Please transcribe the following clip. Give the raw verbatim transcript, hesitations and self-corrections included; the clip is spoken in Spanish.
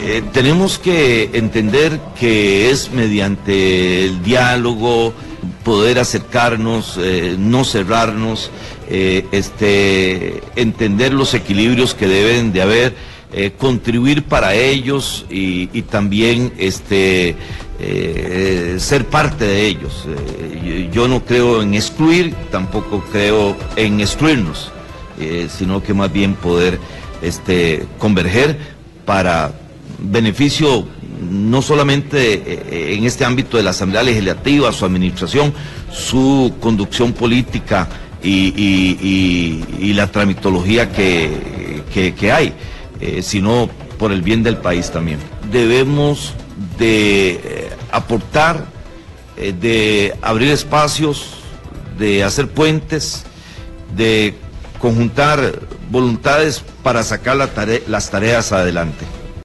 Eh, tenemos que entender que es mediante el diálogo, poder acercarnos, eh, no cerrarnos, eh, este, entender los equilibrios que deben de haber, eh, contribuir para ellos y, y también este, eh, ser parte de ellos. Eh, yo, yo no creo en excluir, tampoco creo en excluirnos, eh, sino que más bien poder este, converger para beneficio no solamente en este ámbito de la Asamblea Legislativa, su administración, su conducción política y, y, y, y la tramitología que, que, que hay, eh, sino por el bien del país también. Debemos de eh, aportar, eh, de abrir espacios, de hacer puentes, de conjuntar voluntades para sacar la tare- las tareas adelante.